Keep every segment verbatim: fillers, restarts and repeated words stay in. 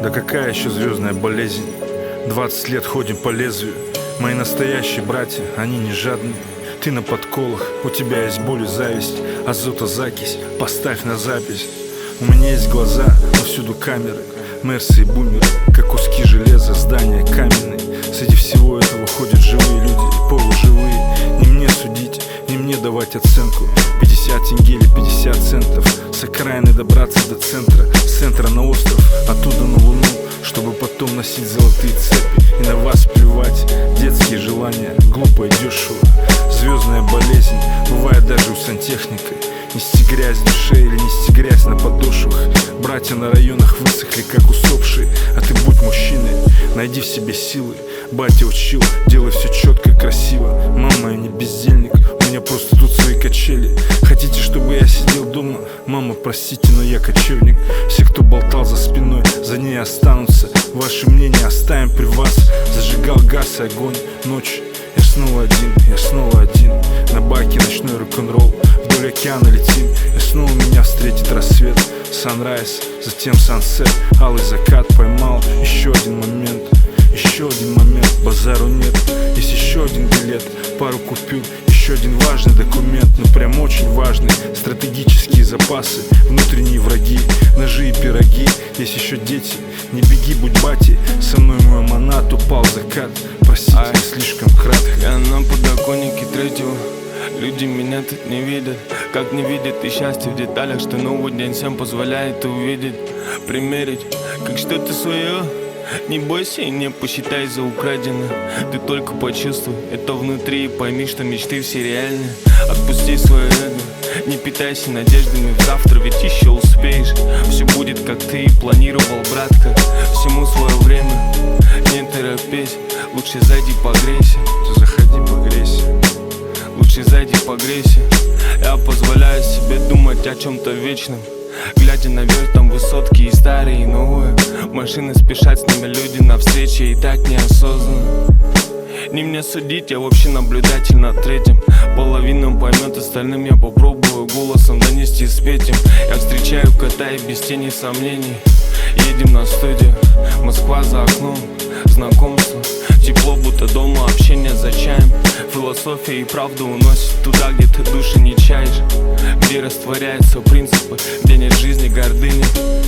Да какая еще звездная болезнь? Двадцать лет ходим по лезвию. Мои настоящие братья, они не жадные. Ты на подколах, у тебя есть боль и зависть. Азотозакись, поставь на запись. У меня есть глаза, но всюду камеры. Мерсы и бумеры, как куски железа, здания каменные. Среди всего этого ходят живые люди и полуживые. Не мне судить, не мне давать оценку. Пятьдесят тенге или пятьдесят центов. С окраины добраться до центра, с центра на остров, оттуда на луну, чтобы потом носить золотые цепи. И на вас плевать, детские желания, глупо и дешево. Звездная болезнь, бывает даже у сантехника. Нести грязь в душе или нести грязь на подошвах. Братья на районах высохли, как усопшие. А ты будь мужчиной, найди в себе силы. Батя учил, делай все четко, красиво. Мама, я не бездельник, у меня просто тут свои качели. Хотите, чтобы я сидел дома? Мама, простите, но я кочевник. Все, кто болтал за спиной, за ней останутся. Ваше мнение оставим при вас. Зажигал газ и огонь, ночь. Я снова один, я снова один. На баке ночной рок-н-ролл. Вдоль океана летим, и снова меня встретит рассвет. Санрайз, затем сансет. Алый закат поймал еще один момент. Еще один момент, базару нет. Есть еще один билет, пару купюр. Еще один важный документ, ну прям очень важный. Стратегические запасы, внутренние враги, ножи и пироги. Есть еще дети, не беги, будь батей. Со мной мой монат, упал закат. Простите, Ай. слишком кратко. Я на подоконнике третьего. Люди меня тут не видят, как не видят и счастье в деталях, что новый день всем позволяет увидеть, примерить, как что-то свое. Не бойся и не посчитай за украденное. Ты только почувствуй это внутри и пойми, что мечты все реальны. Отпусти свое эго, не питайся надеждами в завтра, ведь еще успеешь. Все будет, как ты и планировал, братка. Всему свое время, не торопись. Лучше зайди погрейся. Заходи погрейся. Лучше зайди погрейся. Я позволяю себе думать о чем-то вечном. Глядя наверх, там высотки и старые, и новые. Машины спешат, с ними люди на встрече, и так неосознанно. Не мне судить, я вообще наблюдатель над третьим. Половину поймет, остальным я попробую голосом донести с петем. Я встречаю кота и без тени сомнений. Едем на студию, Москва за окном, знакомство. Тепло, будто дома, общение за чаем. Философия и правда уносит туда, где ты души не чаешь. Где растворяются принципы, где нет жизни гордыни,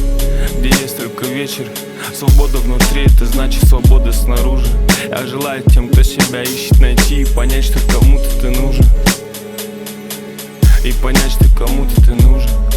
где есть только вечер. Свобода внутри, это значит свобода снаружи. Я желаю тем, кто себя ищет, найти и понять, что кому-то ты нужен. И понять, что кому-то ты нужен.